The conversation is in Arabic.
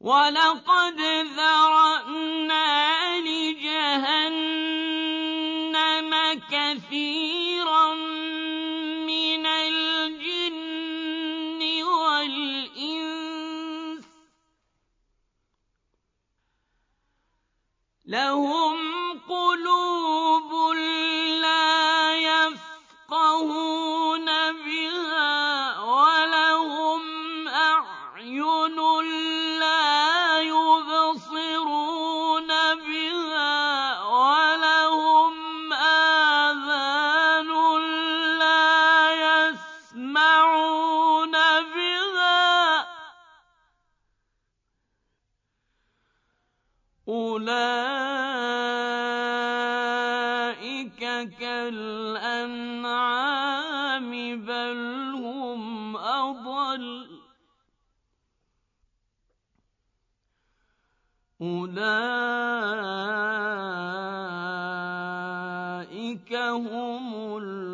وَلَقَدْ ذَرَأْنَا لِجَهَنَّمَ كَثِيرًا مِّنَ الْجِنِّ وَالْإِنسِ ۖ لَهُمْ قُلُوبٌ لَّا يَفْقَهُونَ بِهَا وَلَهُمْ أَعْيُنٌ لَّا يُبْصِرُونَ بِهَا وَلَهُمْ آذَانٌ لَّا يَسْمَعُونَ بِهَا ۚ أُولَٰئِكَ كَالْأَنْعَامِ بَلْ هُمْ أَضَلُّ ۚ أُولَٰئِكَ هُمُ